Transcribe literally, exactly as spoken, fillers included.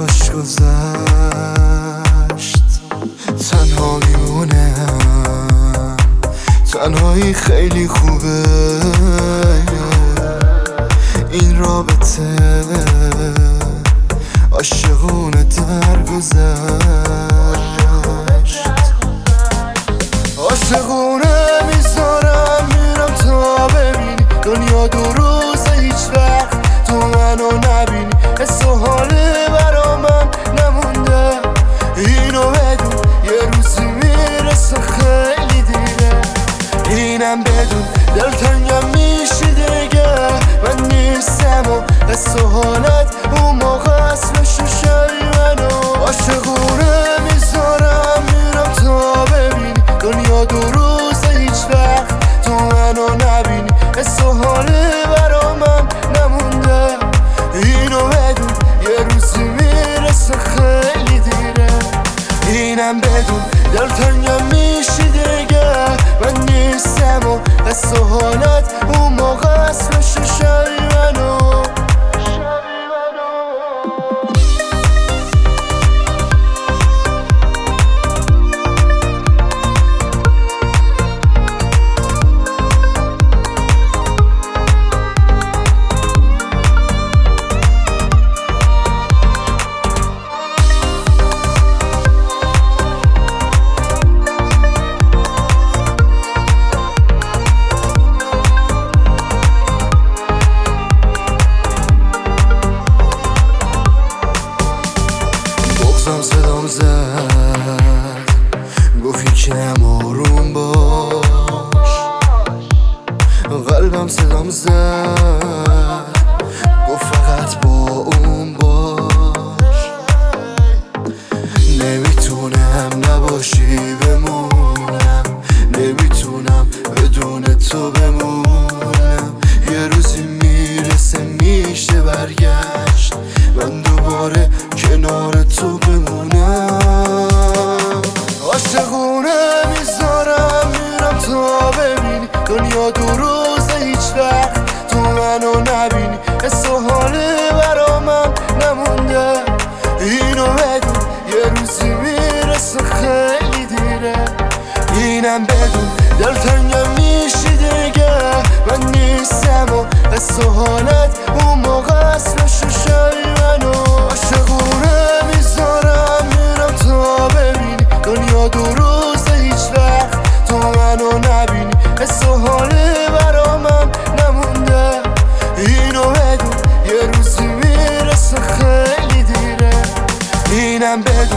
خوش گذشت تنها میمونم، تنهایی خیلی خوبه این رابطه عاشقونه درگذشت، عاشقونه میذارم میرم تا ببینی دنیا دو روزه هیچ وقت تو منو نبینی، حس و حاله برا من نمونده اینو بدون یه روزی میرسه خیلی دیره، اینم بدون دلتنگم میشی دیگه من نیستم و حس و حالت اون موقع اصلشو شبی منو عاشقونه میذارم میرم تا ببینی دنیا دو روزه هیچ وقت تو منو نبینی، حس و حاله برا من نمونده اینو بدون یه روزی میرسه خیلی دیره، اینم بدون دلتنگم میشی دیگه من نیستم و حس و حالت اون موقع اصلشو شبی منو صدام زد گفت یکم آروم باش، قلبم صدام زد گفت فقط با اون باش، نمیتونم نباشی بمونم، نمیتونم بدون تو بمونم، یه روزی میرسه میشه برگشت من دوباره کنار تو بمونم، عاشقونه میذارم میرم تا ببینی دنیا دو روزه هیچ وقت تو منو نبینی، حس و حاله برا من نمونده اینو بدون یه روزی میرسه خیلی دیره، اینم بدون دلتنگم میشی دیگه من نیستم و حس و حالت اون موقع اصلشو شبی منو عاشقونه میذارم میرم تا ببینی دنیا دو روزه هیچ وقت تو منو نبینی، حس و حاله برا من نمونده اینو بدون یه روزی میرسه خیلی دیره، اینم بدون